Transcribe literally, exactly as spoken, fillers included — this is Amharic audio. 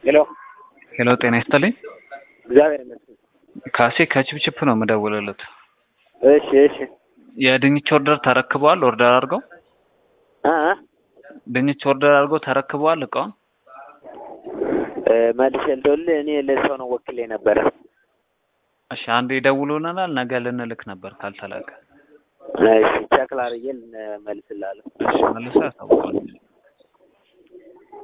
ሄሎ ሄሎ ጤና ይስጥልኝ። እግዚአብሔር ይመስገን። ካሴ ከችፕችፕ ነው የምደውልልዎት። እሺ እሺ። የድንች ኦርደር ተረክበዋል? ኦርደር አድርገው አ አ ድንች ኦርደር አድርገው ተረክበዋል እቃውን? እ መልሼ ልደውልልህ እኔ ለሰው ነው ወክሌ ነበረ። እሺ አንዴ ይደውሉልናል። ነገ ልንልክ ነበር ካልተላከ። እሺ ቸክ ላድርጌ ልመልስልሃለሁ። እሺ መልሰህ አሳውቀን።